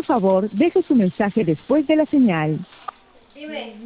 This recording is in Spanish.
favor, deje su mensaje después de la señal. Dime.